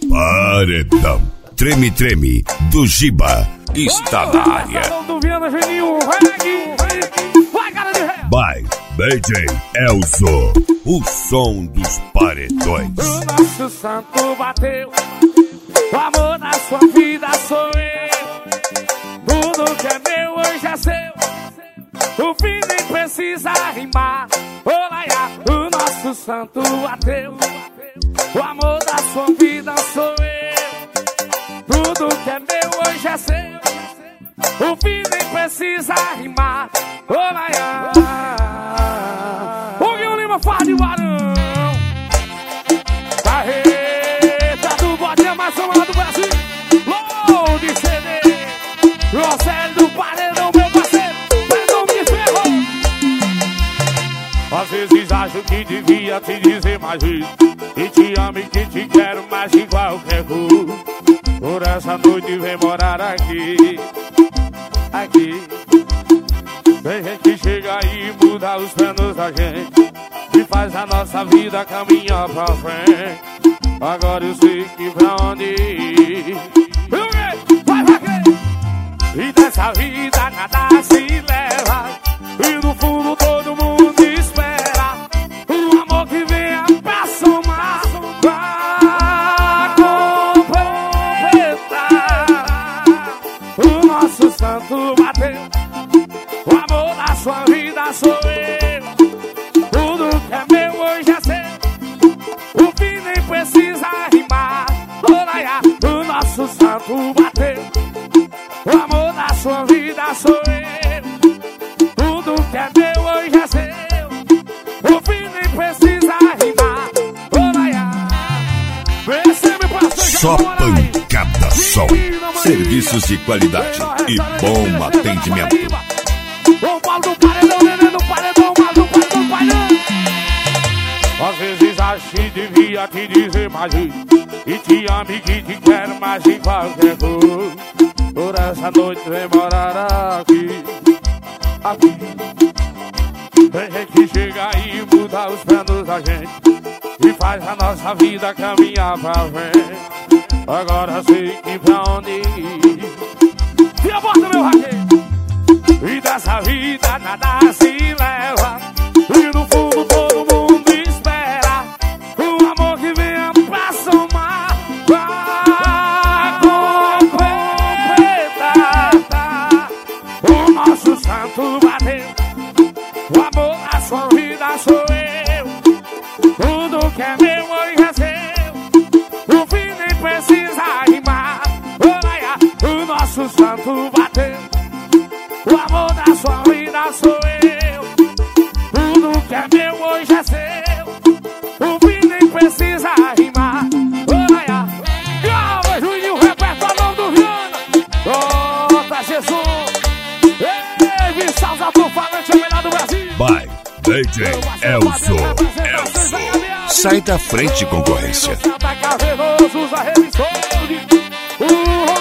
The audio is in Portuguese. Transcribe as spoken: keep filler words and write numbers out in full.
Paredão Treme Treme do Giba está na área. By D J Elzo, o som dos paredões. O nosso santo bateu, o amor da sua vida sou eu. Tudo que é meu hoje é seu, o fim nem precisa rimar. Olá, o nosso santo bateu, o amor da sua vida sou eu. Tudo que é meu hoje é seu, o fim nem precisa rimar. Olá, o Guilherme Lima faz de barão. Carreta do bode mais somado do Brasil. Low de C D, Rosélio do Paredão, meu parceiro, Paredão me ferrou. Às vezes acho que devia te dizer mais vezes que te amo e que te quero mais que qualquer coisa. Por essa noite vem morar aqui, aqui. Tem gente que chega aí e muda os planos da gente e faz a nossa vida caminhar pra frente. Agora eu sei que pra onde ir. Vai, vai, e dessa vida nada se leva, e no fundo todo mundo espera um amor que venha pra somar, pra completar. O nosso santo bateu, o amor da sua vida sou eu. Tudo que é meu hoje é seu, o fim nem precisa rimar. Olha, o nosso santo bateu, o amor da sua vida sou eu. Tudo que é meu hoje é seu, o fim nem precisa rimar. Olha, recebe pra ser só pancada sol. Serviços de qualidade e bom atendimento. O Paulo do Paredão, neném do Paredão, mas do Paredão do Paredão. Às vezes acho que devia te dizer mais vezes que te amo e que te quero mais em qualquer coisa. Por essa noite vem morar aqui, aqui. Tem gente que chega aí e muda os planos da gente e faz a nossa vida caminhar pra frente. Agora sei que pra onde ir. E a bota, meu raquete. E dessa vida nada se leva, e no fundo todo mundo espera um amor que venha pra somar, pra completar. O nosso santo bateu, o amor da sua vida sou eu. Tudo que é meu hoje é seu, o fim nem precisa rimar. Olha, o nosso santo bateu, o amor da sua vida sou eu. Tudo que é meu hoje é seu, o fim nem precisa rimar. Olha, Galva, Juninho, repertório do Viana. Bota Jesus, ei, salsa pro falante, o melhor do Brasil. By D J Elzo, Elzo. Sai da frente, concorrência. Santa Carreira, usa remissor.